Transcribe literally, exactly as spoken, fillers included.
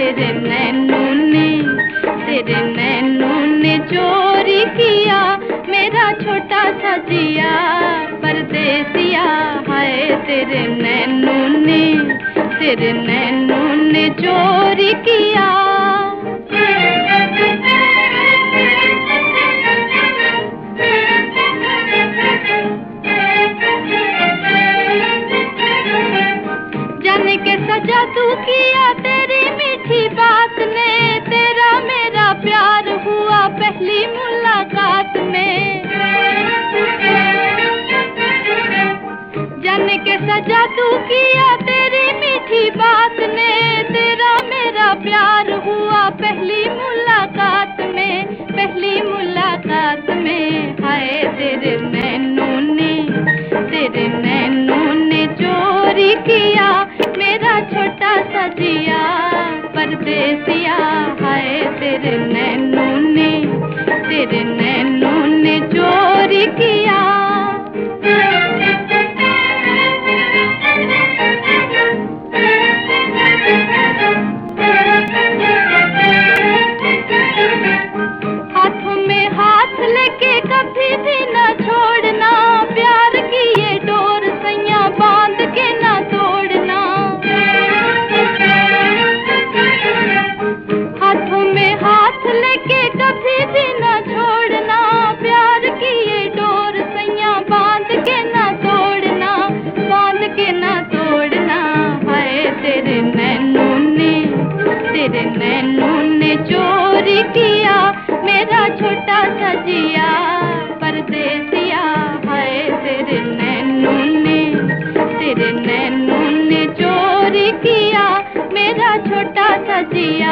तेरे नैनों ने, तेरे नैनों ने चोरी किया मेरा छोटा सा जिया परदेसिया। हाय तेरे नैनों ने, तेरे नैनों ने चोरी किया। जाने कैसा जादू किया तेरी मीठी बात ने, तेरा मेरा प्यार हुआ पहली मुलाकात में। जाने कैसा जादू किया तेरी मीठी बात ने, तेरा मेरा प्यार हुआ पहली मुलाकात में, पहली मुलाकात में। हाय तेरे नैनों ने, तेरे नैनों ने चोरी किया मेरा छोटा सा जिया परदेसिया। हाय तेरे नैनों ने, तेरे नैनों ने चोरी किया। हाथों में हाथ लेके कभी भी न छोड़ना, प्यार की ये डोर सैया बांध के न तोड़ना। हाथों में हाथ लेके कभी भी न छोड़ना, प्यार की ये डोर सैया बांध के न तोड़ना, बांध के न तोड़ना। हाय तेरे नैनों ने, तेरे नैनों ने चोरी किया मेरा छोटा सा जिया परदेसिया। हाय तेरे नैनों ने, तेरे नैनों ने चोरी किया मेरा छोटा सा जिया।